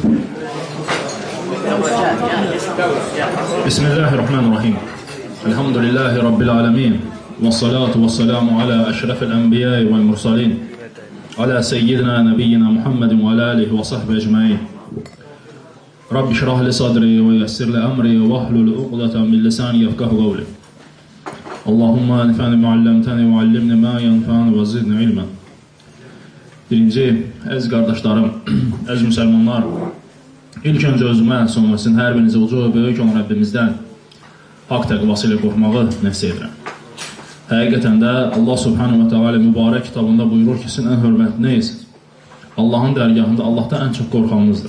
Bismillahirrahmanirrahim. Elhamdülillahi Rabbil alemin. Və salatu və salamu alə əşrəfil ənbiyyə və mursalin. Alə seyyidina nəbiyyina Muhammedin və alə alihi və sahbə ecmain. Rabbi şrah li sadri və yəssir li əmri və ahlul uqdatan min lisani yefqahu qavli. Allahumma nifəni müəlləmtəni və allimni mə yənfəni və zidni ilmən. Birinci, əziz qardaşlarım, əziz müsəlmanlar, İlk öncə özümə, sonra sizin hər birinizə ucu və böyük olan Rəbbimizdən haqq təqvası ilə qorxmağı nəsib edirəm. Həqiqətən də Allah Subhanahu və Teala mübarək kitabında buyurur ki, sizin ən hörmətliniz Allahın dərgahında Allahdan ən çox qorxanınızdır.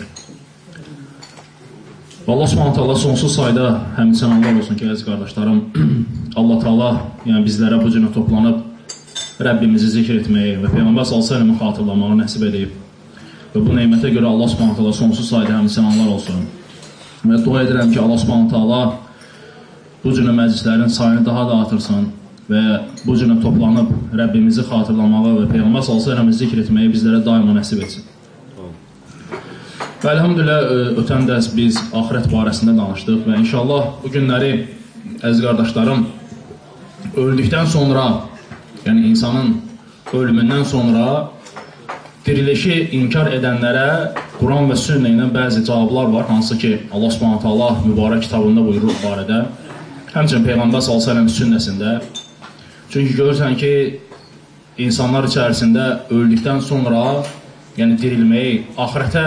Allah Subhanahu və Teala sonsuz sayda həmçinin Allah olsun ki, əziz qardaşlarım, Allah Teala yəni bizlərə bu cünə toplanıb Rəbbimizi zikr etməyi və Peyğəmbər s.ə.v-i xatırlamağı nəsib edib. Və bu neymətə görə Allah Subhanahu taala sonsuz sayda həmçinanlar olsun. Və dua edirəm ki, Allah Subhanahu taala bu cürə məclislərin sayını daha da artırsın və bu cürə toplanıb Rəbbimizi xatırlamağı və Peyğəmbər s.ə.v-i zikr etməyi bizlərə daima nəsib etsin. Və elhamdülillah, ötən dərs biz axirət barəsində danışdıq və inşallah bu günləri, əziz qardaşlarım, öldükdən sonra, yəni insanın ölümündən sonra dirilişi inkar edənlərə Quran və sünnə ilə bəzi cavablar var, hansı ki, Allah Subhanahu taala mübarək kitabında buyurur bu barədə. Həmçinin Peyğəmbər s.ə.v sünnəsində. Çünki görürsən ki, insanlar içərisində öldükdən sonra, yəni dirilməyi, axirətə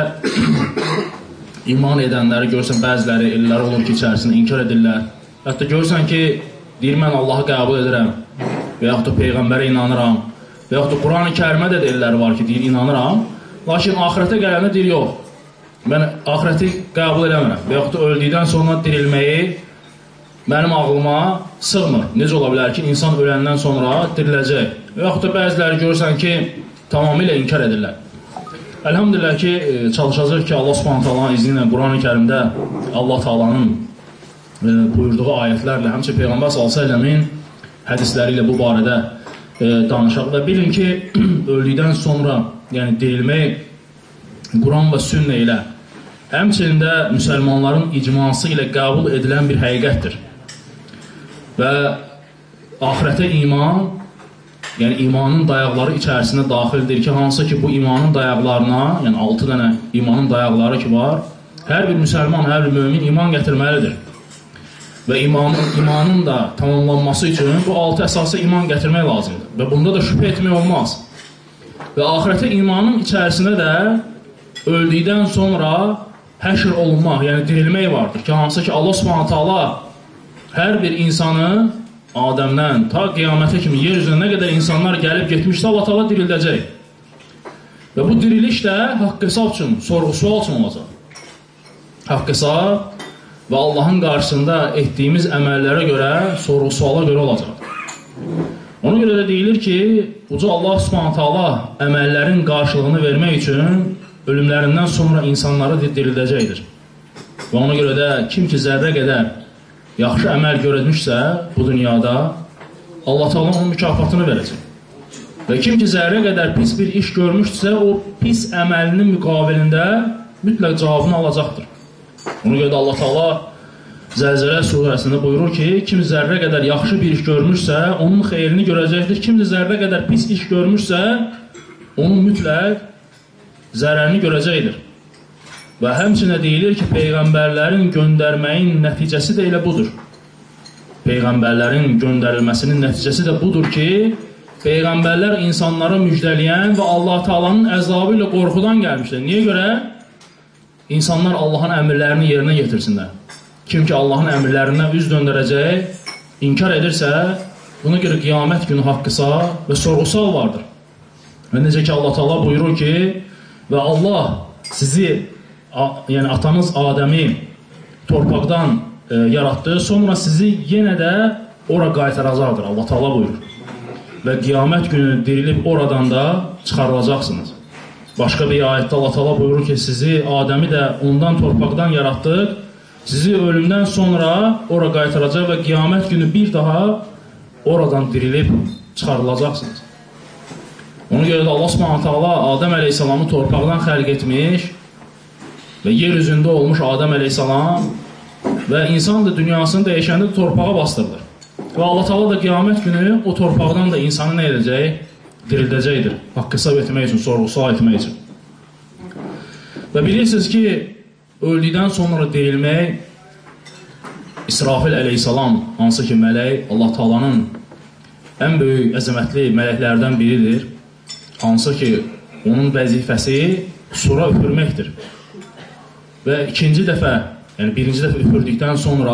iman edənləri görürsən, bəziləri elləri olur ki, içərisində inkar edirlər. Hətta görürsən ki, deyir, mən Allahı qəbul edirəm və yaxud da Peyğəmbərə inanıram. Və yaxud da Quran-ı Kərimə də deyirlər var ki, deyir, inanıram. Lakin axirətə gələndə deyir, yox, mən axirəti qəbul eləmirəm. Və yaxud da öldükdən sonra dirilməyi mənim ağlıma sığmır. Necə ola bilər ki, insan öləndən sonra diriləcək. Və yaxud da bəziləri görürsən ki, tamamilə inkar edirlər. Elhamdülillah ki, çalışacaq ki, Allah Subhanahu taalanın izni ilə Quran-ı Kərimdə Allah taalanın buyurduğu ayətlərlə, həmçə Peyğəmbər s.ə.v-in hədisləri ilə bu barədə danışaq və bilin ki, öldükdən sonra, yəni dirilmək Quran və sünnə ilə, həmçinin də müsəlmanların icması ilə qəbul edilən bir həqiqətdir. Və axirətə iman, yəni imanın dayaqları içərisində daxildir ki, hansı ki, bu imanın dayaqlarına, yəni 6 dənə imanın dayaqları ki var, hər bir müsəlman, hər bir mömin iman gətirməlidir. Və imanın da tamamlanması üçün bu 6 əsası iman gətirmək lazımdır. Və bunda da şübhə etmək olmaz. Və axirətə imanın içərisində də öldükdən sonra həşr olunmaq, yəni dirilmək vardır ki, hansı ki, Allah Subhanahu taala hər bir insanı Adəmdən ta qiyamətə kimi yer üzrə nə qədər insanlar gəlib getmişsə, Allah taala dirildəcək. Və bu diriliş də haqq hesab üçün, sorğu-sual üçün olacaq. Haqq hesab və Allahın qarşısında etdiyimiz əməllərə görə, sorğu-suala görə olacaq. Ona görə də deyilir ki, uca Allah Subhanahu taala əməllərin qarşılığını vermək üçün ölümlərindən sonra insanları dirildəcəkdir. Və ona görə də kim ki zərrə qədər yaxşı əməl görülmüşsə bu dünyada, Allah taala onun mükafatını verəcək. Və kim ki zərrə qədər pis bir iş görmüşsə, o pis əməlinin müqabilində mütləq cavabını alacaqdır. Ona görə də Allah Taala Zəlzələ surəsində buyurur ki, kim zərrə qədər yaxşı bir iş görmüşsə, onun xeyrini görəcəkdir. Kim zərrə qədər pis iş görmüşsə, onun mütləq zərərini görəcəkdir. Və həmçinə deyilir ki, Peyğəmbərlərin göndərməyin nəticəsi də elə budur. Peyğəmbərlərin göndərilməsinin nəticəsi də budur ki, Peyğəmbərlər insanlara müjdələyən və Allah Taalanın əzabı ilə qorxudan gəlmişdir. Niyə görə? İnsanlar Allahın əmrlərini yerinə yetirsinlər. Kim ki Allahın əmrlərindən üz döndərəcək, inkar edirsə, buna görə qiyamət günü haqqısa və sorğusal vardır. Və necə ki Allah Taala buyurur ki, və Allah sizi, yəni atanız Adəmi torpaqdan yaratdı, sonra sizi yenə də ora qaytaracaqdır. Allah Taala buyurur. Və qiyamət günü dirilib oradan da çıxarılacaqsınız. Başqa bir ayətdə Allah Taala buyurur ki, sizi Adəmi də ondan torpaqdan yaratdıq, sizi ölümdən sonra ora qaytaracaq və qiyamət günü bir daha oradan dirilib çıxarılacaqsınız. Ona görə də Allah Subhanahu taala Adəm əleyhissalamı torpaqdan xəlq etmiş və yer üzündə olmuş Adəm əleyhissalam və insan da dünyasını dəyişəndə torpağa bastırılır. Və Allah Taala da qiyamət günü o torpaqdan da insanı nə edəcək? Dirildəcəkdir. Haqq hesab etmək üçün, sorğu-sual etmək üçün. Və bilirsiniz ki, öldükdən sonra dirilmək İsrafil əleyhissalam, hansı ki mələk, Allah Taalanın ən böyük, əzəmətli mələklərdən biridir. Hansı ki, onun vəzifəsi sura üfürməkdir. Və ikinci dəfə, yəni birinci dəfə üfürdükdən sonra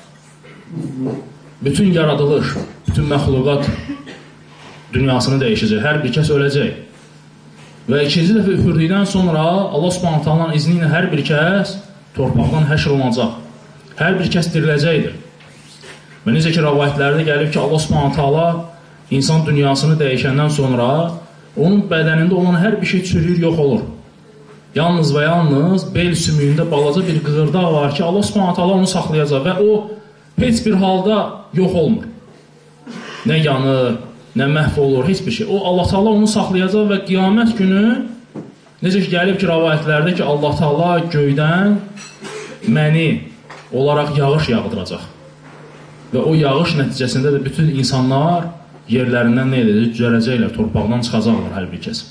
bütün yaradılış, bütün məxluqat dünyasını dəyişəcək, hər bir kəs öləcək. Və ikinci dəfə üfürdükdən sonra Allah Subhanahu taalanın izni ilə hər bir kəs torpaqdan həşr olunacaq. Hər bir kəs diriləcəkdir. Və necə ki, rəvayətlərdə gəlib ki, Allah Subhanahu taala insan dünyasını dəyişəndən sonra onun bədənində olan hər bir şey çürüyür, yox olur. Yalnız və yalnız bel sümüyündə balaca bir qığırdaq var ki, Allah Subhanahu taala onu saxlayacaq və o heç bir halda yox olmur. Nə yanır, nə məhv olur, heç bir şey. O Allah Taala onu saxlayacaq və qiyamət günü necə ki gəlib ki, rəvayətlərdə ki, Allah Taala göydən məni olaraq yağış yağdıracaq. Və o yağış nəticəsində də bütün insanlar yerlərindən nə edəcək? Düzələcəklər, torpaqdan çıxacaqlar hər bir kəs.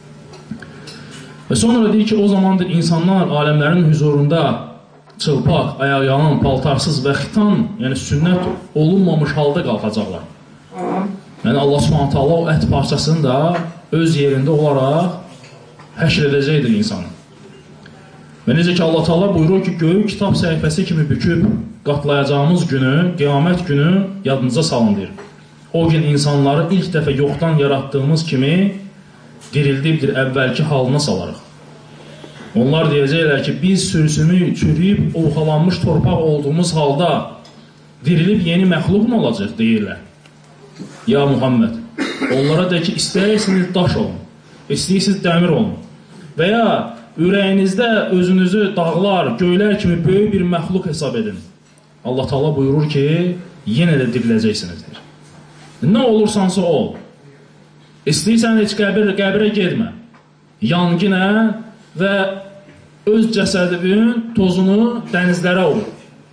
Və sonra deyir ki, o zamandır insanlar aləmlərin huzurunda çılpaq, ayaqyalın, paltarsız və xitan, yəni sünnət olunmamış halda qalxacaqlar. Yəni Allah Subhanahu taala o ət parçasını da öz yerində olaraq həşr edəcəkdir insanı. Və necə ki Allah Taala buyurur ki, göyü kitab səhifəsi kimi büküb qatlayacağımız günü, qiyamət günü yadınıza salın deyir. O gün insanları ilk dəfə yoxdan yaratdığımız kimi dirildibdir, əvvəlki halına salarıq. Onlar deyəcəklər ki, biz sürüsünü çürüyüb, ovxalanmış torpaq olduğumuz halda dirilib yeni məxluq mu olacaq, deyirlər. Ya Muhammed, onlara de ki, istəyirsiniz daş olun, istəyirsiniz dəmir olun və ya ürəyinizdə özünüzü dağlar, göylər kimi böyük bir məxluq hesab edin. Allah Taala buyurur ki, yenə də diriləcəksinizdir. Nə olursansa ol. İstəyirsən heç qəbrə getmə. Yanginə və öz cəsədinin tozunu dənizlərə olur.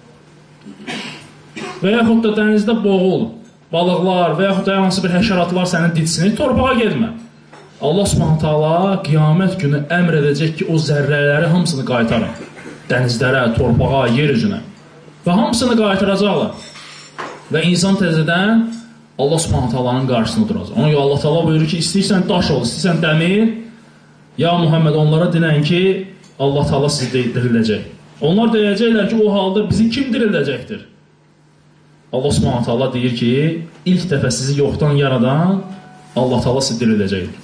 Və yaxud da dənizdə boğul, balıqlar və yaxud da hansı bir həşəratlar səni ditsinir, torpağa getmə. Allah Subhanahu taala qiyamət günü əmr edəcək ki, o zərrələri hamısını qaytarın. Dənizlərə, torpağa, yer üzünə. Və hamısını qaytaracaqlar. Və insan təzədən Allah Subhanahu taalanın qarşısında duracaq. Ona görə Allah Taala buyurur ki, istəyirsən daş ol, istəyirsən dəmir, ya Muhammed onlara dinən ki, Allah Taala sizi dirildəcək. Onlar deyəcəklər ki, o halda bizi kim dirildəcəkdir? Allah Subhanahu taala deyir ki, ilk dəfə sizi yoxdan yaradan Allah Taala sizi dirildəcəkdir.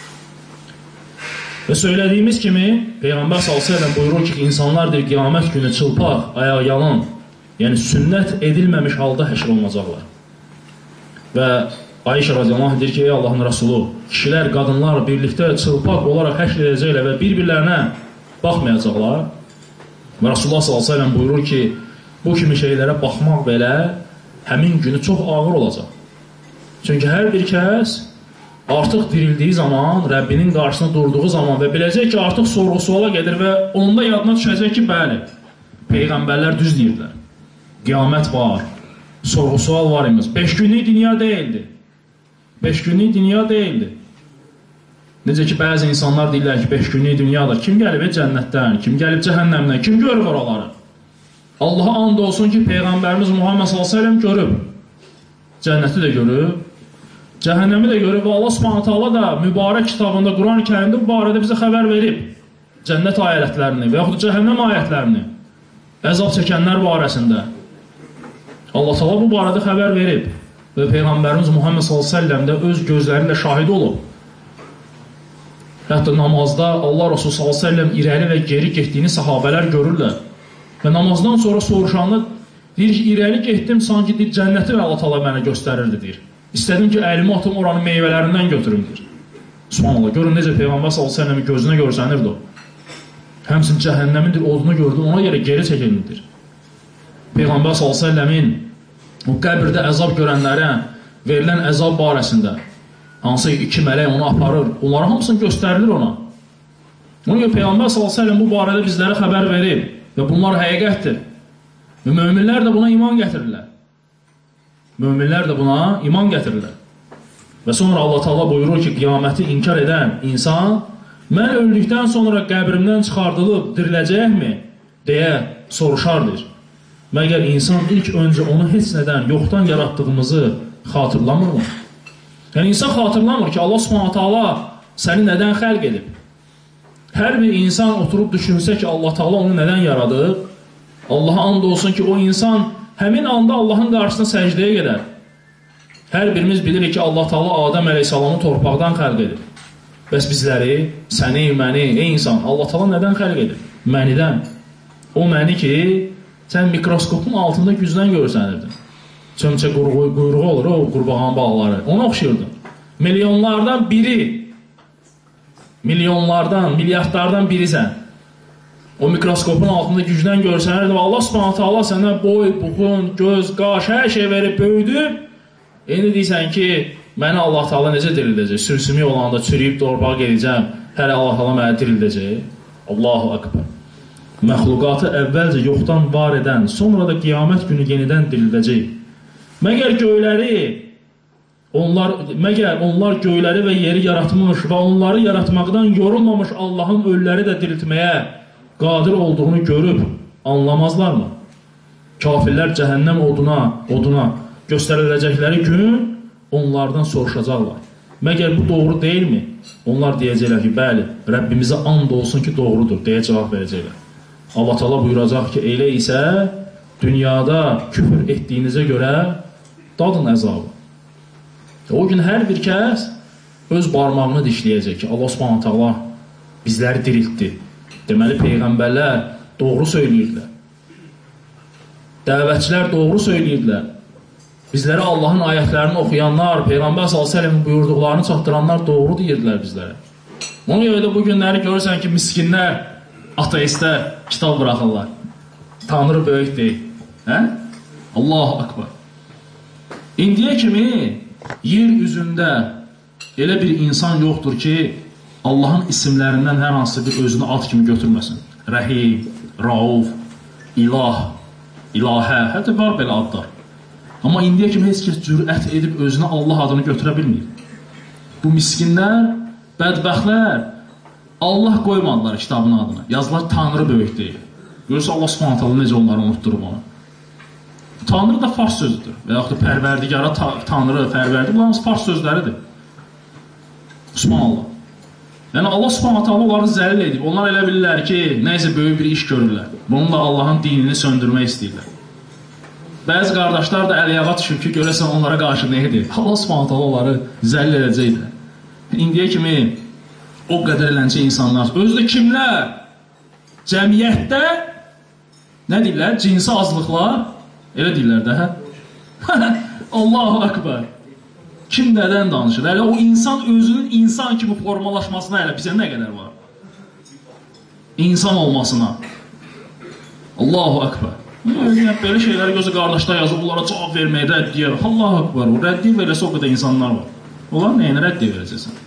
Və söylədiyimiz kimi, Peyğəmbər s.ə.v buyurur ki, insanlar deyir, qiyamət günü çılpaq, ayaq yalan, yəni sünnət edilməmiş halda həşr olunacaqlar. Və Ayşə radiyallahu deyir ki, ey Allahın Rəsulu, kişilər, qadınlar birlikdə çılpaq olaraq həşr edəcəklər və bir-birlərinə baxmayacaqlar. Və Rasulullah s.ə.v buyurur ki, bu kimi şeylərə baxmaq belə həmin günü çox ağır olacaq. Çünki hər bir kəs artıq dirildiyi zaman, Rəbbinin qarşısına durduğu zaman və biləcək ki, artıq sorğu-suala gedir və onda yadına düşəcək ki, bəli, Peyğəmbərlər düz deyirlər. Qiyamət var, sorğu-sual var imiş. 5 günlük dünya deyildi. 5 günlük dünya deyildi. Necə ki, bəzi insanlar deyirlər ki, 5 günlük dünyadır. Kim gəlib cənnətdən, kim gəlib cəhənnəmdən, kim görür oraları? Allaha and olsun ki, Peyğəmbərimiz Muhammed s.ə.v görüb. Cənnəti də görüb. Cəhənnəmi də görüb və Allah Subhanahu taala da mübarək kitabında, Quran-ı Kərimdə bu barədə bizə xəbər verib. Cənnət ayətlərini və yaxud cəhənnəm ayətlərini, əzab çəkənlər barəsində. Allah Taala bu barədə xəbər verib və Peyğəmbərimiz Muhammed s.ə.v də öz gözləri ilə şahid olub. Hətta namazda Allah Rasulü s.ə.v irəli və geri getdiyini sahabələr görürlər. Və namazdan sonra soruşanda deyir ki, irəli getdim, sanki deyir, cənnəti və Allah Taala mənə göstərirdi, deyir. İstədim ki, əlimi atım oranın meyvələrindən götürüm, deyir. Subhanallah, görün necə Peyğəmbər s.ə.v gözünə görsənirdi o. Həmsin cəhənnəmindir, odunu gördü, ona görə geri çəkilmişdir. Peyğəmbər s.ə.v-in o qəbirdə əzab görənlərə verilən əzab barəsində hansı iki mələk onu aparır, onların hamısını göstərilir ona. Ona görə Peyğəmbər s.ə.v bu barədə bizlərə xəbər verib və bunlar həqiqətdir. Və möminlər də buna iman gətirirlər. Möminlər də buna iman gətirirlər. Və sonra Allah Teala buyurur ki, qiyaməti inkar edən insan, mən öldükdən sonra qəbrimdən çıxardılıb diriləcəkmi? Deyə soruşardır. Məgər insan ilk öncə onu heç nədən, yoxdan yaratdığımızı xatırlamırmı? Yəni, insan xatırlamır ki, Allah Subhanahu səni nədən xəlq edib? Hər bir insan oturub düşünsə ki, Allah Teala onu nədən yaradıb? Allaha and olsun ki, o insan həmin anda Allahın qarşısına səcdəyə gedər. Hər birimiz bilirik ki, Allah Teala Adəm əleyhissalamı torpaqdan xəlq edib. Bəs bizləri, səni, məni, ey insan, Allah Teala nədən xəlq edib? Mənidən. O məni ki, sən mikroskopun altında gücdən görsənirdin. Çömçə quyruğu olur, o qurbağan bağları. Ona oxşuyordun. Milyonlardan biri, milyardlardan birisən. O mikroskopun altında gücdən görsənirdi və Allah Subhanahu sənə boy, buxun, göz, qaş, hər şey verib böyüdüb. İndi deyirsən ki, məni Allah Teala necə dirildəcək? Sürsümük olanda çürüyüb torbağa gedəcəm, hələ Allah Teala məni dirildəcək. Allahu Akbar. Məxluqatı əvvəlcə yoxdan var edən, sonra da qiyamət günü yenidən dirildəcək. Məgər onlar göyləri və yeri yaratmış və onları yaratmaqdan yorulmamış Allahın ölüləri də diriltməyə qadir olduğunu görüb anlamazlarmı? Kafirlər cəhənnəm oduna göstəriləcəkləri gün onlardan soruşacaqlar. Məgər bu doğru deyilmi? Onlar deyəcəklər ki, bəli, Rəbbimizə and olsun ki, doğrudur, deyə cavab verəcəklər. Allah Teala buyuracaq ki, elə isə dünyada küfür etdiyinizə görə dadın əzabı. O gün hər bir kəs öz barmağını dişləyəcək ki, Allah Subhanahu Taala bizləri diriltdi. Deməli, peyğəmbərlər doğru söyləyirlər. Dəvətçilər doğru söyləyirlər. Bizlərə Allahın ayətlərini oxuyanlar, Peyğəmbər s.ə.v buyurduqlarını çatdıranlar doğru deyirdilər bizlərə. Ona görə də bu günləri görürsən ki, miskinlər, ateistlər kitab bıraxırlar. Tanrı böyük deyil. Allahu Akbar. İndiyə kimi yer üzündə elə bir insan yoxdur ki, Allahın isimlərindən hər hansı bir özünü ad kimi götürməsin. Rəhim, Rauf, İlah, İlahə, hətta var belə adlar. Amma indiyə kimi heç kəs cürət edib özünə Allah adını götürə bilmir. Bu miskinlər, bədbəxtlər Allah qoymadılar kitabın adını. Yazılar Tanrı böyük deyil. Görürsə Allah Subhanahu taala necə onları unutdurub onu. Tanrı da fars sözüdür. Və yaxud da pərverdigara Tanrı, pərverdi. Bunlar fars sözləridir. Subhanallah. Yəni Allah Subhanahu taala onları zəlil edib. Onlar elə bilirlər ki, nəysə böyük bir iş görürlər. Bununla Allahın dinini söndürmək istəyirlər. Bəzi qardaşlar da əl-ayağa düşüb ki, görəsən onlara qarşı nə edir? Allah Subhanahu taala onları zəlil edəcəkdir. İndiyə kimi o qədər eləncə insanlar, özdə kimlər? Cəmiyyətdə nə deyirlər? Cinsi azlıqlar, elə deyirlər də, hə? Allahu Akbar. Kim nədən danışır? Hələ o insan özünün insan kimi formalaşmasına hələ bizə nə qədər var? İnsan olmasına. Allahu Akbar. Belə şeyləri gözü qardaşlar yazıb, onlara cavab verməyə, rəddiyə. Allahu Akbar. O rəddiyə verəsə o qədər insanlar var. Onlar nəyinə rəddiyə verəcəksən?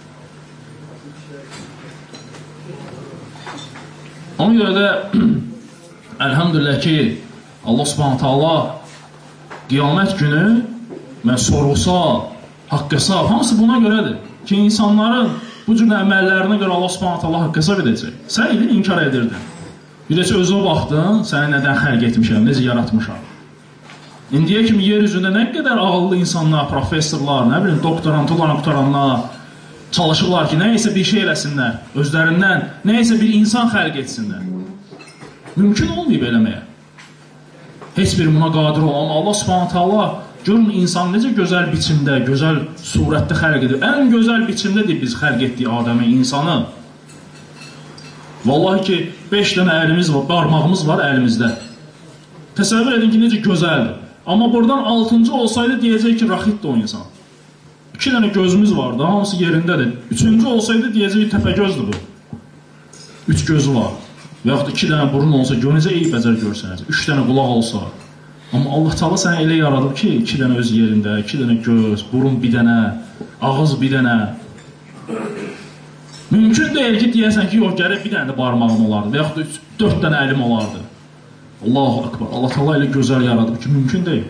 Ona görə də əlhamdülillah ki, Allah Subhanahu taala qiyamət günü mən sorğusal, haqq hesab, hamısı buna görədir ki, insanların bu cür əməllərinə görə Allah Subhanahu taala haqq hesab edəcək. Sən idin inkar edirdin. Bir də özünə baxdın, səni nədən xəlq etmişəm, necə yaratmışam. İndiyə kimi yer üzündə nə qədər ağıllı insanlar, professorlar, nə bilim, doktorantlarla qutaranlar çalışırlar ki, nəyəsə bir şey eləsinlər, özlərindən nəyəsə bir insan xəlq etsinlər. Mümkün olmayıb eləməyə. Heç bir buna qadir olan Allah Subhanahu taala görün insan necə gözəl biçimdə, gözəl surətdə xəlq edir. Ən gözəl biçimdədir biz xəlq etdik Adəmi, insanı. Vallahi ki, 5 dənə əlimiz var, barmağımız var əlimizdə. Təsəvvür edin ki, necə gözəldir. Amma buradan 6-cı olsaydı deyəcək ki, raxitdir o insan. 2 dənə gözümüz var da, hamısı yerindədir. 3-cü olsaydı deyəcək təpəgözdür bu. 3 gözü var. Və yaxud da 2 dənə burun olsa, necə eyib bəcər görsənəcək. 3 dənə qulaq olsa. Amma Allah Teala səni elə yaradıb ki, 2 dənə öz yerində, 2 dənə göz, burun bir dənə, ağız bir dənə. Mümkün deyil ki, deyəsən ki, yox, gərək bir dənə də barmağım olardı və yaxud da 4 dənə əlim olardı. Allahu Akbar, Allah Teala elə gözəl yaradıb ki, mümkün deyil.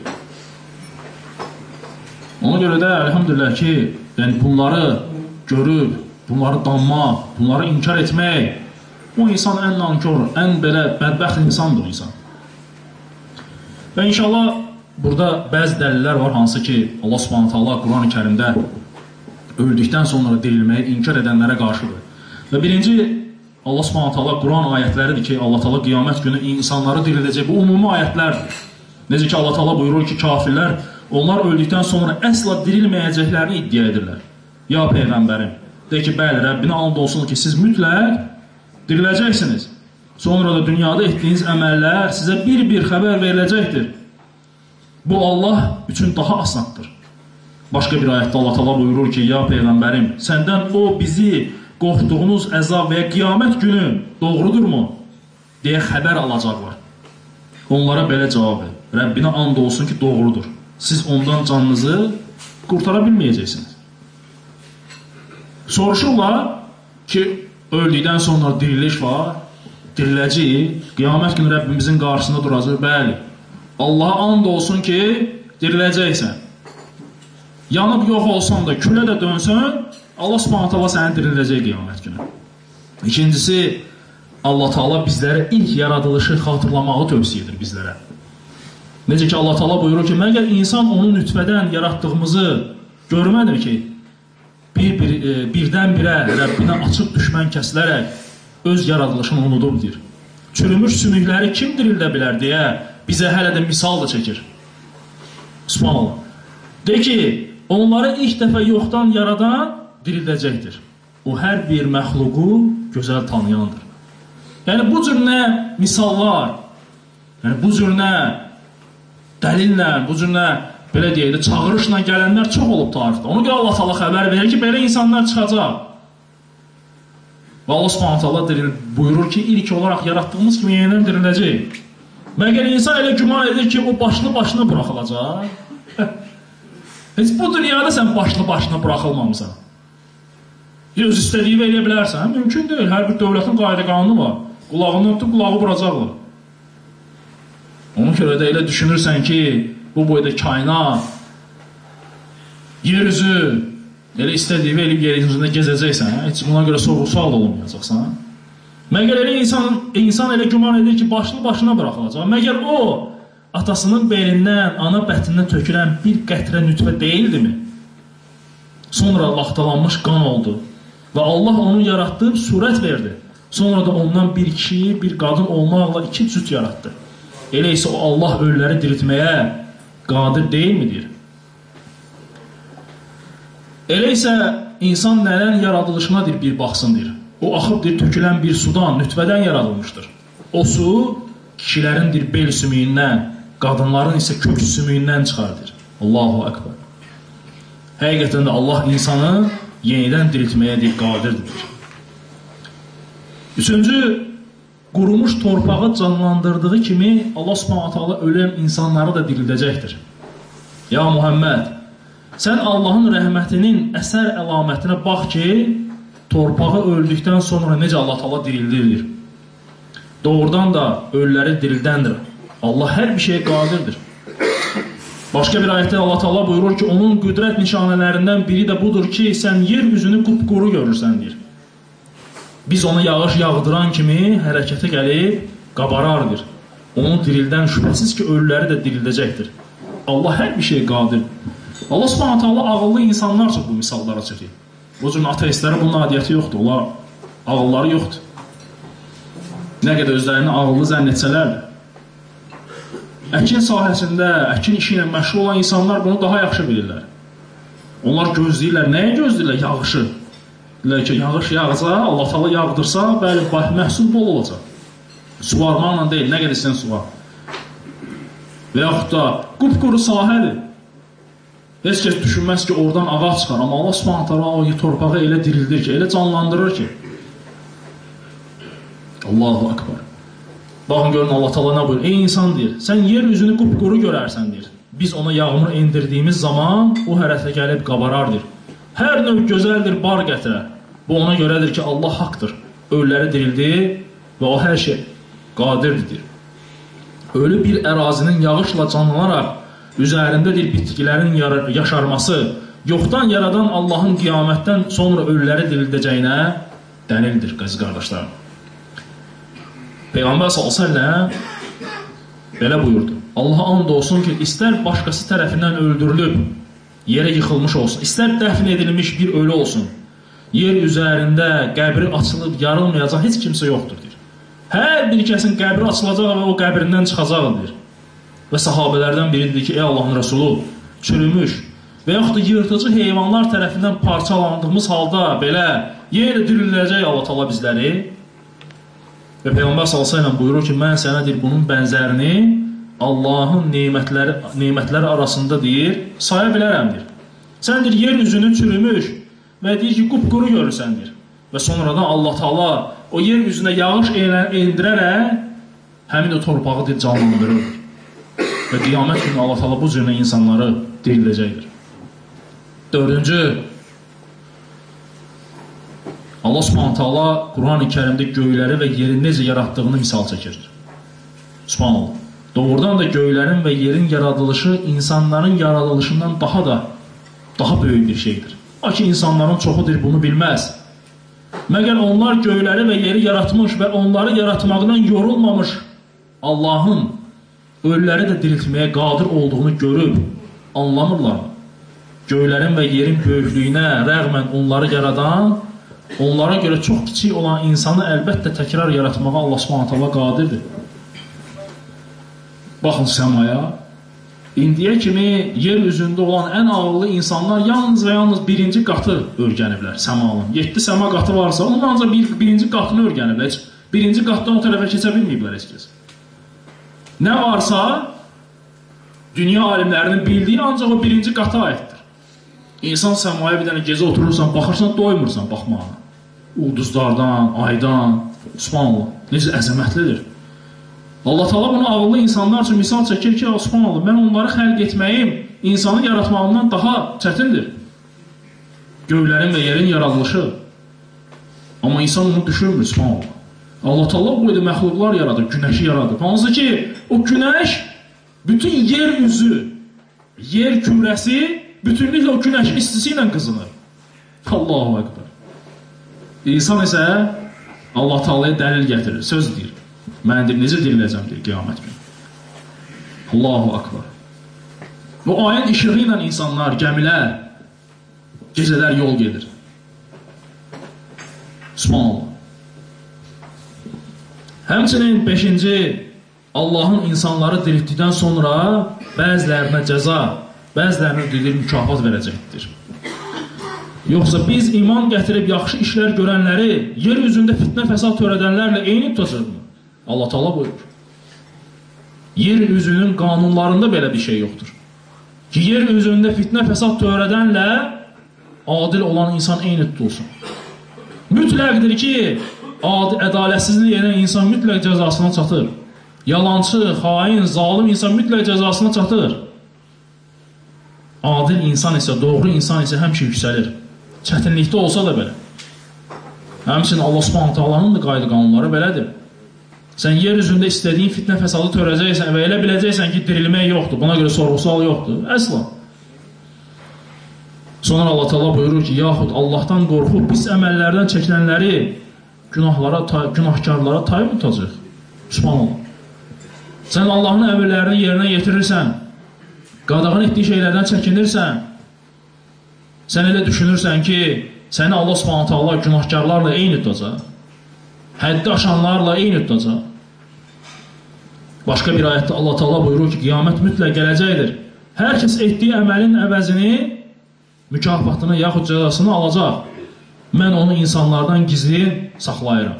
Ona görə də, əlhamdülillah ki, yəni bunları görüb, bunları danmaq, bunları inkar etmək, o insan ən nankor, ən belə bədbəxt insandır o insan. Və inşallah, burada bəzi dəlillər var, hansı ki, Allah Subhanahu Taala Quran-ı Kərimdə öldükdən sonra dirilməyi inkar edənlərə qarşıdır. Və birinci, Allah Subhanahu Taala Quran ayətləridir ki, Allah Taala qiyamət günü insanları dirildəcək. Bu umumi ayətlərdir. Necə ki, Allah Taala buyurur ki, kafirlər, onlar öldükdən sonra əsla dirilməyəcəklərini iddia edirlər. Ya Peyğəmbərim, deyir ki, bəli, Rəbbinə and olsun ki, siz mütləq diriləcəksiniz. Sonra da dünyada etdiyiniz əməllər sizə bir-bir xəbər veriləcəkdir. Bu Allah üçün daha asandır. Başqa bir ayətdə Allah Teala buyurur ki, ya Peyğəmbərim, səndən o bizi qorxduğunuz əzab və ya qiyamət günü doğrudurmu? Deyə xəbər alacaqlar. Onlara belə cavab verir. Rəbbinə and olsun ki, doğrudur. Siz ondan canınızı qurtara bilməyəcəksiniz. Soruşurlar ki, öldükdən sonra diriliş var, diriləcəyik, qiyamət günü Rəbbimizin qarşısında duracaq, bəli. Allaha and olsun ki, diriləcəksən. Yanıb yox olsan da, külə də dönsən, Allah Subhanahu Taala səni dirildəcək qiyamət günü. İkincisi, Allah Taala bizlərə ilk yaradılışı xatırlamağı tövsiyə edir bizlərə. Necə ki, Allah Taala buyurur ki, məgər insan onu nütfədən yaratdığımızı görmədir ki, birdən-birə Rəbbinə açıq düşmən kəsilərək öz yaradılışını unudubdur. Çürümüş sümükləri kim dirildə bilər deyə bizə hələ də misal da çəkir. Subhanallah. De ki, onları ilk dəfə yoxdan yaradan dirildəcəkdir. O hər bir məxluqu gözəl tanıyandır. Yəni bu cür nə misallar, yəni bu cür nə dəlillə, bu cür nə belə deyək də çağırışla gələnlər çox olub tarixdə. Ona görə Allah Teala xəbər verir ki, belə insanlar çıxacaq. Və Allah Subhanahu Taala buyurur ki, ilk olaraq yaratdığımız kimi yenidən diriləcək. Məgər insan elə güman edir ki, o başlı-başına buraxılacaq. Heç bu dünyada sən başlı-başına buraxılmamısan. Öz istədiyi və eləyə bilərsən, mümkün deyil. Hər bir dövlətin qayda qanunu var. Qulağından tutub qulağı vuracaqlar. Ona görə də elə düşünürsən ki, bu boyda kainat, yer üzü, elə istədiyi və eləyib yer üzündə gezəcəksən, heç buna görə sorğu-sual olmayacaqsan. Məgər elə insan elə güman edir ki, başlı-başına buraxılacaq. Məgər o, atasının belindən, ana bətindən tökülən bir qətrə nütfə deyildimi? Sonra laxtalanmış qan oldu və Allah onu yaratdı, surət verdi. Sonra da ondan bir kişi, bir qadın olmaqla 2 cüt yaratdı. Elə isə o Allah ölüləri diriltməyə qadir deyilmidir? Elə isə insan nədən yaradılışınadır bir baxsındır. O axıbdır tökülən bir sudan, nütfədən yaradılmışdır. O su kişilərindir bel sümüyündən, qadınların isə kök sümüyündən çıxardır. Allahu Akbar. Həqiqətən də Allah insanı yenidən diriltməyə qadirdir. Üçüncü, qurumuş torpağı canlandırdığı kimi Allah Subhanahu Taala ölən insanları da dirildəcəkdir. Ya Muhammed, sən Allahın rəhmətinin əsər əlamətinə bax ki, torpağı öldükdən sonra necə Allah Taala dirildir. Doğrudan da ölüləri dirildəndir. Allah hər bir şeyə qadirdir. Başqa bir ayətdə Allah Taala buyurur ki, onun qüdrət nişanələrindən biri də budur ki, sən yer üzünü qupquru görürsən, deyir. Biz ona yağış yağdıran kimi hərəkətə gəlib qabarardır. Onu dirildən şübhəsiz ki, ölüləri də dirildəcəkdir. Allah hər bir şeyə qadir. Allah Subhanahu Taala ağıllı insanlar çox bu misallara çəkir. O cür ateistlərə bunun adiyyəti yoxdur. Onlar ağılları yoxdur. Nə qədər özlərini ağıllı zənn etsələr də. Əkin sahəsində, əkin işi ilə məşğul olan insanlar bunu daha yaxşı bilirlər. Onlar gözləyirlər. Nəyə gözləyirlər? Yağışı. Deyirlər ki, yağış yağsa, Allah Taala yağdırsa, bəli, məhsul bol olacaq. Suvarmaqla deyil, nə qədər istəyən suvar. Və yaxud da qupquru sahədir. Heç kəs düşünməz ki, oradan ağac çıxar. Amma Allah Subhanahu Taala o torpağı elə dirildir ki, elə canlandırır ki. Allahu Akbar. Baxın görün Allah Taala nə buyurur? Ey insan deyir, sən yer üzünü qupquru görərsən deyir. Biz ona yağmur endirdiyimiz zaman o hərəkətə gəlib qabarardır. Hər növ gözəldir bar gətirər. Bu ona görədir ki, Allah haqdır. Ölüləri dirildi və o hər şey qadirdir. Ölü bir ərazinin yağışla canlanaraq üzərindədir bitkilərin yaşarması, yoxdan yaradan Allahın qiyamətdən sonra ölüləri dirildəcəyinə dəlildir, qəziz qardaşlarım. Peyğəmbər s.ə.v belə buyurdu. Allaha and olsun ki, istər başqası tərəfindən öldürülüb, yerə yıxılmış olsun, istər dəfn edilmiş bir ölü olsun, yer üzərində qəbri açılıb yarılmayacaq heç kimsə yoxdur, deyir. Hər bir kəsin qəbri açılacaq və o qəbrindən çıxacaqdır. Və sahabələrdən biridir ki, ey Allahın Rəsulu, çürümüş və yaxud da yırtıcı heyvanlar tərəfindən parçalandığımız halda belə yenə diriləcək Allah Taala bizləri. Və Peyğəmbər s.ə.v buyurur ki, mən sənə deyir, bunun bənzərini Allahın nemətləri arasında deyir, saya bilərəm, deyir. Sən deyir, yer üzünü çürümüş və deyir ki, qupquru görürsən, deyir. Və sonradan Allah Taala o yer üzünə yağış endirərək həmin o torpağı deyir, canlandırır. Və qiyamət günü Allah Taala bu cürlə insanları diriləcəkdir. Dördüncü, Allah Subhanahu taala Quran-ı Kərimdə göyləri və yeri necə yaratdığını misal çəkir. Subhanallah. Doğrudan da göylərin və yerin yaradılışı insanların yaradılışından daha böyük bir şeydir. O ki, insanların çoxudur bunu bilməz. Məgər onlar göyləri və yeri yaratmış və onları yaratmaqdan yorulmamış Allahın ölüləri də diriltməyə qadir olduğunu görüb anlamırlar. Göylərin və yerin böyüklüyünə rəğmən onları yaradan, onlara görə çox kiçik olan insanı əlbəttə təkrar yaratmağa Allah Subhanahu taala qadirdir. Baxın səmaya, indiyə kimi yer üzündə olan ən ağıllı insanlar yalnız və yalnız birinci qatı öyrəniblər səmanın. 7 səma qatı varsa, onun ancaq birinci qatını öyrəniblər. Heç birinci qatdan o tərəfə keçə bilməyiblər heç kəs. Nə varsa, dünya alimlərinin bildiyi ancaq o birinci qata aiddir. İnsan səmaya bir dənə gecə oturursan, baxırsan, doymursan baxmağa. Ulduzlardan, aydan, subhanallah, necə əzəmətlidir. Allah Taala bunu ağıllı insanlar üçün misal çəkir ki, subhanallah, mən onları xəlq etməyim insanı yaratmağından daha çətindir. Göylərin və yerin yaradılışı. Amma insan onu düşünmür, subhanallah. Allah Taala bu boyda məxluqlar yaradır, günəşi yaradır. Hansı ki, o günəş bütün yer üzü, yer kürəsi bütünlüklə o günəşin istisi ilə qızınır. Allahu Ekber. İnsan isə Allah Taala'ya dəlil gətirir, söz deyir. Mən deyir, necə diriləcəm deyir qiyamət günü. Allahu Ekber. Bu ayın işığı ilə insanlar, gəmilər, gecələr yol gedir. Subhanallah. Həmçinin 5-ci, Allahın insanları diriltdikdən sonra bəzilərinə cəza, bəzilərinə deyilir, mükafat verəcəkdir. Yoxsa biz iman gətirib yaxşı işlər görənləri yer üzündə fitnə fəsad törədənlərlə eyni tutacaqmı? Allah Taala buyurur. Yer üzünün qanunlarında belə bir şey yoxdur. Ki, yer üzündə fitnə fəsad törədənlə adil olan insan eyni tutulsun. Mütləqdir ki, ədalətsizlik edən insan mütləq cəzasına çatır. Yalancı, xain, zalim insan mütləq cəzasına çatır. Adil insan isə, doğru insan isə həmişə yüksəlir. Çətinlikdə olsa da belə. Həmçinin Allah Subhanahu taalanın da qayda qanunları belədir. Sən yer üzündə istədiyin fitnə fəsadı törəcəksən və elə biləcəksən ki, dirilmək yoxdur, buna görə sorğu-sual yoxdur. Əsla. Sonra Allah Taala buyurur ki, yaxud Allahdan qorxub pis əməllərdən çəkinənləri günahkarlara tay tutacaq. Subhanallah. Sən Allahın əmrlərini yerinə yetirirsən, qadağan etdiyi şeylərdən çəkinirsən, sən elə düşünürsən ki, səni Allah Subhanahu taala günahkarlarla eyni tutacaq, həddi aşanlarla eyni tutacaq. Başqa bir ayətdə Allah Taala buyurur ki, qiyamət mütləq gələcəkdir. Hər kəs etdiyi əməlin əvəzini, mükafatını yaxud cəzasını alacaq. Mən onu insanlardan gizli saxlayıram.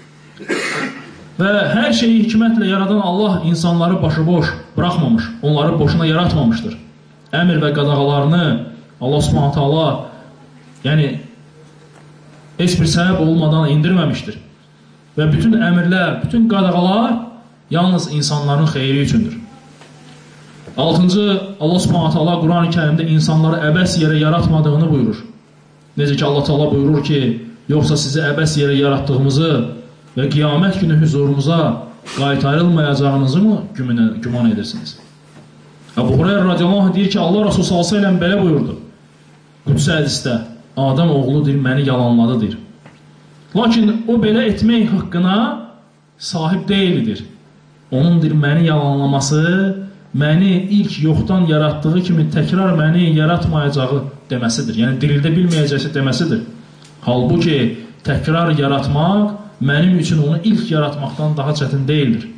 Və hər şeyi hikmətlə yaradan Allah insanları başıboş bıraxmamış, onları boşuna yaratmamışdır. Əmr və qadağalarını Allah Subhanahu taala heç bir səbəb olmadan indirməmişdir. Və bütün əmrlər, bütün qadağalar yalnız insanların xeyri üçündür. 6-cı, Allah Subhanahu taala Quran-ı Kərimdə insanları əbəs yerə yaratmadığını buyurur. Necə ki Allah Taala buyurur ki, yoxsa sizi əbəs yerə yaratdığımızı və qiyamət günü huzurumuza qaytarılmayacağınızı mı güman edirsiniz? Əbu Hureyra radiyallahu anh deyir ki, Allah Rasulü sallallahu aleyhi ve sellem belə buyurdu. Qudsi hədisdə, Adəm oğlu deyir, məni yalanladı deyir. Lakin o belə etmək haqqına sahib deyildir. Onun deyir, məni yalanlaması, məni ilk yoxdan yaratdığı kimi təkrar məni yaratmayacağı deməsidir. Yəni, dirildə bilməyəcəsi deməsidir. Halbuki, təkrar yaratmaq mənim üçün onu ilk yaratmaqdan daha çətin deyildir.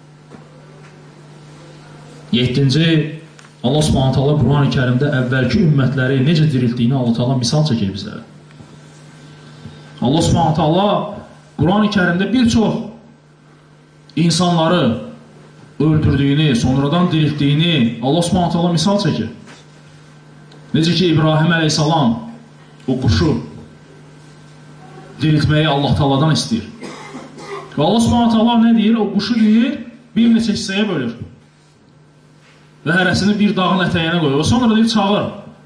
7-ci, Allah Subhanahu taala Quran-ı Kərimdə əvvəlki ümmətləri necə dirildiyini Allah Taala misal çəkir bizlərə. Allah Subhanahu taala Quran-ı Kərimdə bir çox insanları öldürdüyünü, sonradan dirildiyini Allah Subhanahu taala misal çəkir. Necə ki, İbrahim əleyhissalam o quşu diriltməyi Allah Taaladan istəyir. Və Allah Subhanahu taala nə deyir? O quşu deyir, bir neçə hissəyə bölür. Və hərəsini bir dağın ətəyinə qoyur. Və sonra deyir, çağır.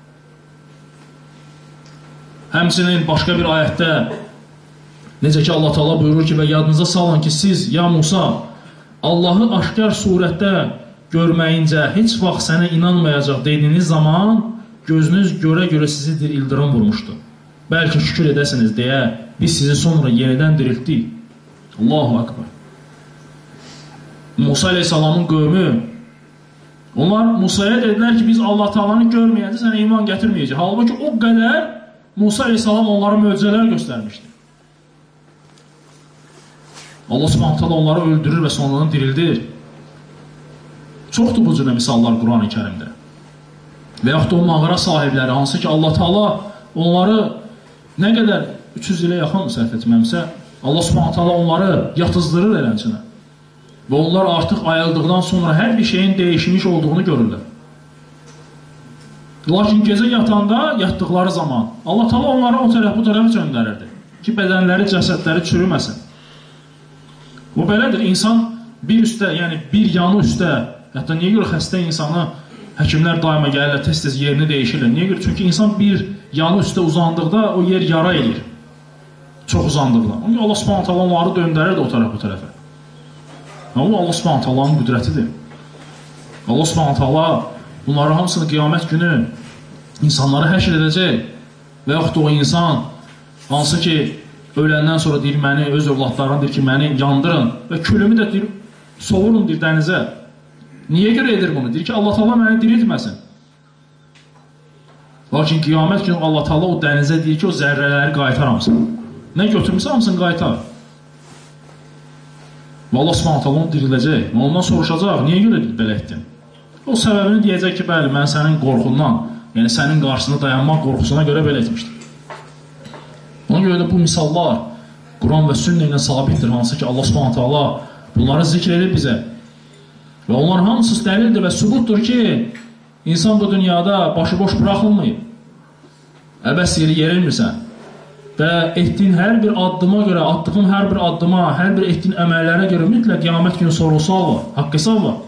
Həmçinin başqa bir ayətdə necə ki Allah Taala buyurur ki, və yadınıza salın ki, siz, ya Musa, Allahı aşkar surətdə görməyincə heç vaxt sənə inanmayacaq dediyiniz zaman gözünüz görə-görə sizi bir ildırım vurmuşdu. Bəlkə şükür edəsiniz deyə biz sizi sonra yenidən diriltdik. Allahu Akbar. Musa aleyhissalamın qövmü, onlar Musaya dedilər ki, biz Allah Taala'nı görməyəcək, sənə iman gətirməyəcək. Halbuki o qədər Musa aleyhissalam onlara möcüzələr göstərmişdi. Allah Subhanahu taala onları öldürür və sonradan dirildir. Çoxdur bu cürə misallar Quran-ı Kərimdə. Və yaxud da o mağara sahibləri, hansı ki Allah Taala onları nə qədər 300 ilə yaxın səhv etməmsə, Allah Subhanahu taala onları yatızdırır eləncənə. Və onlar artıq ayıldıqdan sonra hər bir şeyin dəyişmiş olduğunu görürlər. Lakin gecə yatanda, yatdıqları zaman Allah Taala onları o tərəf bu tərəfə göndərirdi ki, bədənləri, cəsədləri çürüməsin. Bu belədir. İnsan bir üstə, yəni bir yanı üstə, hətta niyə görə xəstə insanı həkimlər daima gəlirlər, tez-tez yerini dəyişirlər. Niyə görə? Çünki insan bir yanı üstə uzandıqda o yer yara edir. Çox uzandıqda. Allah Subhanahu taala onları döndərir də o tərəf bu tərəfə. Bu Allah Subhanahu taala'nın qüdrətidir. Allah Subhanahu taala bunları hamısını qiyamət günü insanları həşr edəcək və yaxud da o insan hansı ki öləndən sonra deyir, məni öz övladlarına deyir ki, məni yandırın və külümü də deyir, sovurun deyir dənizə. Niyə görə edir bunu? Deyir ki, Allah Taala məni diriltməsin. Lakin qiyamət günü Allah Taala o dənizə deyir ki, o zərrələri qaytar hamısını. Nə götürmüsə hamısını qaytar. Və Allah Subhanahu taala onu diriləcək. Və ondan soruşacaq, niyə görə belə etdin? O səbəbini deyəcək ki, bəli, mən sənin qorxundan, yəni sənin qarşısında dayanmaq qorxusuna görə belə etmişdim. Ona görə də bu misallar Quran və sünnə ilə sabitdir, hansı ki Allah Subhanahu taala bunları zikr edir bizə. Və onlar hamısı dəlildir və sübutdur ki, insan bu dünyada başıboş buraxılmayıb. Əbəs yeri yerilmirsən. Və etdiyin hər bir addıma görə, attığın hər bir addıma, hər bir etdiyin əməllərə görə mütləq qiyamət günü sorğu-sual var, haqq hesab var.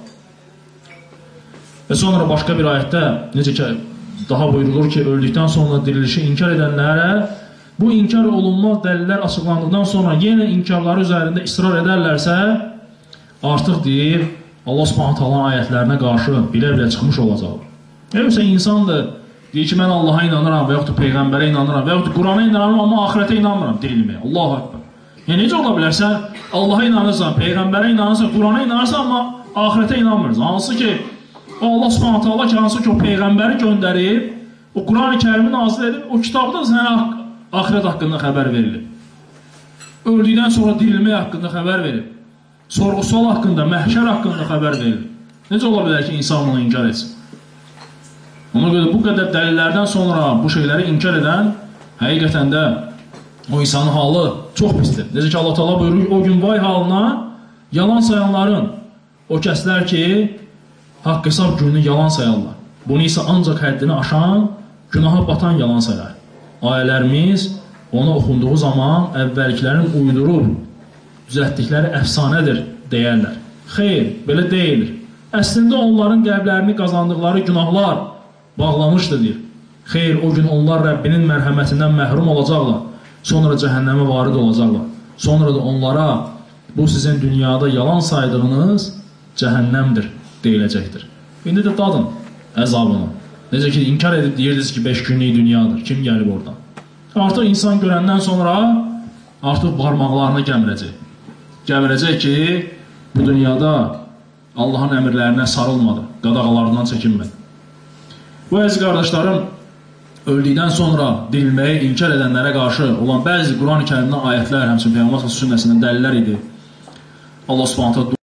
Və sonra başqa bir ayətdə, necə ki, daha buyurulur ki, öldükdən sonra dirilişi inkar edənlərə bu inkar olunmaz dəlillər açıqlandıqdan sonra yenə inkarları üzərində israr edərlərsə, artıq deyir, Allah Subhanahu taala'nın ayətlərinə qarşı bilə-bilə çıxmış olacaq. Yoxsa insandır, deyir ki, mən Allaha inanıram və yaxud da Peyğəmbərə inanıram və yaxud da Qurana inanıram, amma axirətə inanmıram dirilməyə. Allahu Akbar. Yəni, necə ola bilərsən, Allaha inanırsan, Peyğəmbərə inanırsan, Qurana inanırsan, amma axirətə inanmırsan. Hansı ki, Allah Subhanahu taala ki, hansı ki, o Peyğəmbəri göndərib, o Quran-ı Kərimi nazil edib, o kitabda sənə axirət haqqında xəbər verilib. Öldükdən sonra dirilmək haqqında xəbər verib. Sorğu-sual haqqında, məhşər haqqında xəbər verilib. Necə ola bilər ki, insan bunu inkar etsin? Ona görə bu qədər dəlillərdən sonra bu şeyləri inkar edən, həqiqətən də o insanın halı çox pisdir. Necə ki, Allah Taala buyurur, o gün vay halına yalan sayanların, o kəslər ki, haqq hesab gününü yalan sayarlar. Bunu isə ancaq həddini aşan, günaha batan yalan sayar. Ayələrimiz ona oxunduğu zaman əvvəlkilərin uydurub, düzəltdikləri əfsanədir deyərlər. Xeyr, belə deyilir. Əslində onların qəlblərini qazandıqları günahlar bağlamışdır, deyir. Xeyr, o gün onlar Rəbbinin mərhəmətindən məhrum olacaqlar. Sonra cəhənnəmə varid olacaqlar. Sonra da onlara bu sizin dünyada yalan saydığınız cəhənnəmdir deyiləcəkdir. İndi də dadın əzabını. Necə ki, inkar edib deyirdiniz ki, 5 günlük dünyadır. Kim gəlib oradan? Artıq insan görəndən sonra artıq barmaqlarını gəmirəcək. Gəmirəcək ki, bu dünyada Allahın əmrlərinə sarılmadı, qadağalarından çəkinmədi. Bu əziz qardaşlarım, öldükdən sonra dirilməyi inkar edənlərə qarşı olan bəzi Quran-ı Kərimdən ayətlər, həmçinin Peyğəmbər sünnəsindən dəlillər idi. Allah Subhanahu